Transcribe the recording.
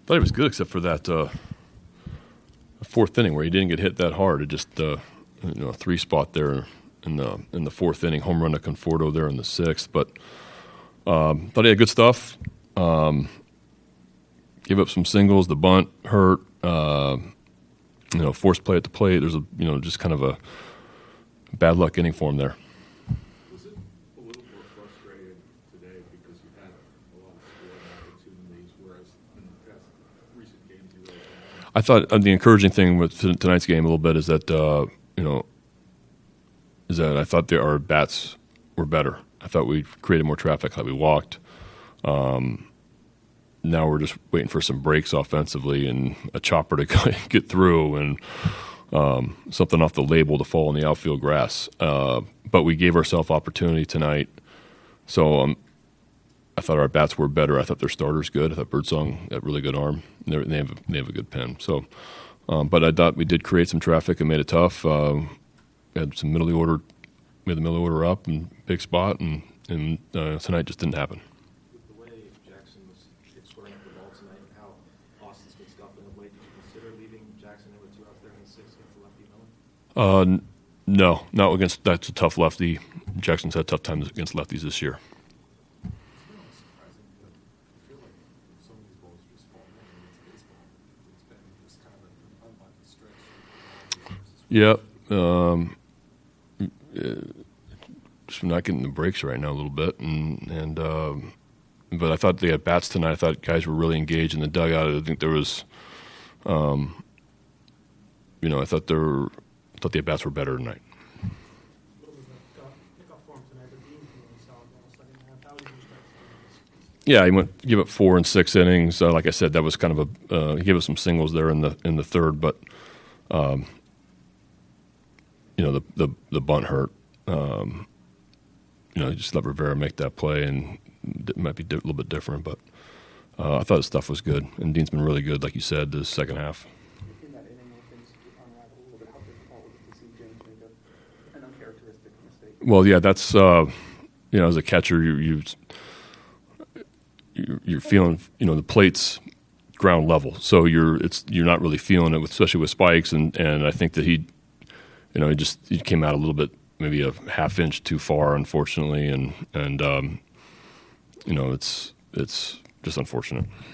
thought he was good except for that fourth inning where he didn't get hit that hard. It just a 3-spot there in the fourth inning, home run to Conforto there in the sixth. But thought he had good stuff. Gave up some singles. The bunt hurt. Forced play at the plate. There's just kind of a bad luck inning for him there. Was it a little more frustrating today because you had a lot of scoring opportunities, whereas in the past recent games you really haven't? I thought the encouraging thing with tonight's game a little bit is that I thought our bats were better. I thought we created more traffic. I thought we walked. Now we're just waiting for some breaks offensively and a chopper to get through and something off the label to fall in the outfield grass. But we gave ourselves opportunity tonight. So I thought our bats were better. I thought their starter's good. I thought Birdsong had a really good arm. They have a good pen. So, but I thought we did create some traffic and made it tough. We had some made the middle of the order up and big spot, and tonight just didn't happen. With the way Jackson was scoring up the ball tonight and how Austin's been stuffed in the way, did you consider leaving Jackson in with 2 outs there in the sixth against the lefty Miller? No, not against. That's a tough lefty. Jackson's had tough times against lefties this year. It's really surprising, but I feel like some of these balls just fall in against baseball. It's been just kind of an unlucky stretch. Yep. Just not getting the breaks right now a little bit, but I thought they had bats tonight. I thought guys were really engaged in the dugout. I think there was, I thought the at bats were better tonight. What was that kickoff form tonight? The Dean really solid ball second half. How did you start? Yeah, he give up 4 and 6 innings. Like I said, that was kind of he gave us some singles there in the third, but the bunt hurt. He just let Rivera make that play, and it might be a little bit different, but I thought his stuff was good. And Dean's been really good, like you said, the second half. In that inning where things unraveled a little bit, how difficult was it to see James make an uncharacteristic mistake? Well, yeah, that's as a catcher, you're feeling the plate's ground level, so you're not really feeling it, especially with spikes, and I think that he came out a little bit, maybe a half inch too far, unfortunately, and it's just unfortunate.